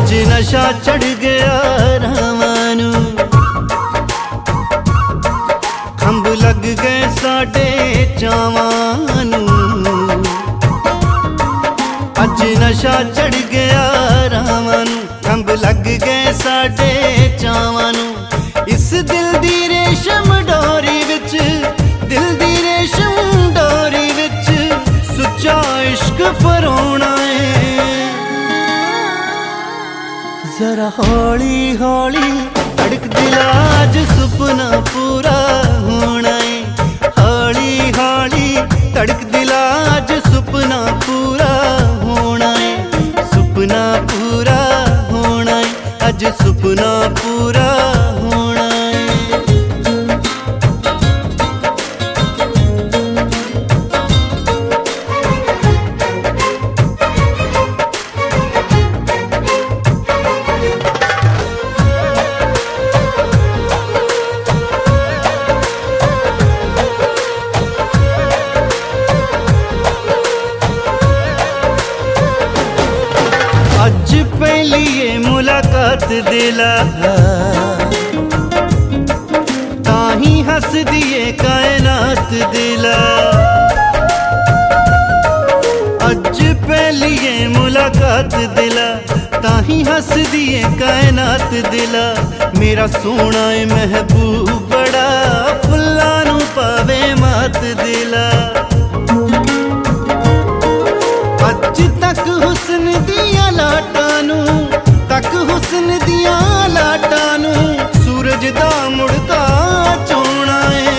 अज नशा चढ़ गया रावां नूं, खंभ लग गए साडे चावां नूं। अज नशा चढ़ गया रावां नूं, खंभ लग गए साडे चावां नूं। इस दिल दी रेशम डोरी विच, दिल दी रेशम डोरी विच सुच्चा इश्क परोना है। जरा हौली हौली धड़क दिला अज सुपना पूरा होना है। हौली हौली धड़क दिला अज सुपना पूरा होना है। सुपना पूरा होना है, अज सुपना पूरा होना है। अज पहली ये मुलाकात दिला, ताही हस दिए कायनात दिला। अज पहली ये मुलाकात दिला, ताही हस दिए कायनात दिला। मेरा सोना है महबूब बड़ा, फुल्लां नूं पावे मात दिला। अज तक हुस्न दिया लाटां नूं, तक हुस्न दिया लाटां नूं सूरज दा मुड़दा चोना है।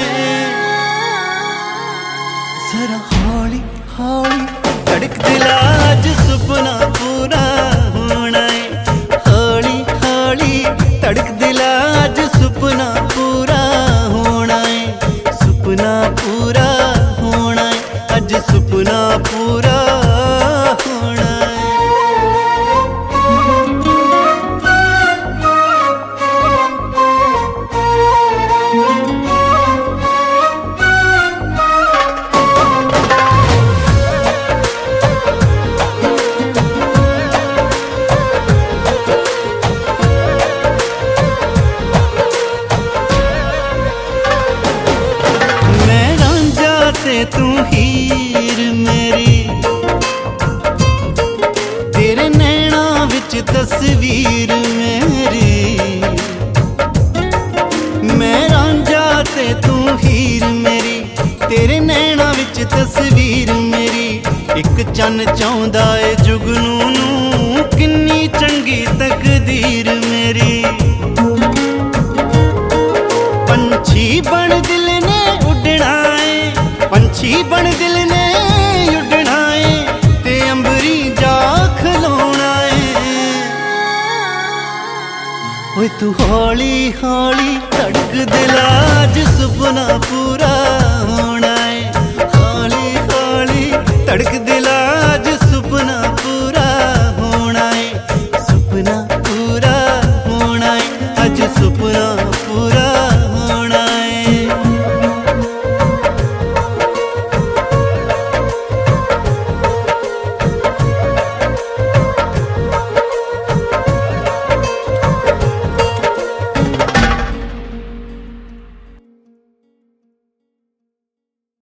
जरा हौली हौली धड़क दिला अज सुपना पूरा होना है। हौली हौली धड़क दिला अज सुपना पूरा होना है। सुपना पूरा होना है, अज सुपना पूरा होना है। तू हीर मेरी, तेरे नैना विच तस्वीर मेरी। मैं रांझा ते तू हीर मेरी, तेरे नैना विच तस्वीर मेरी। एक चन चाहुंदा ए जुगनू नूं, किन्नी चंगी तकदीर मेरी। पंछी बन दिल ने उड़ना है, पंछी बन दिल ने उड़ना है, ते अंबरी जा खलोना है। ओए तू हौली हौली धड़क दिला अज सुपना पूरा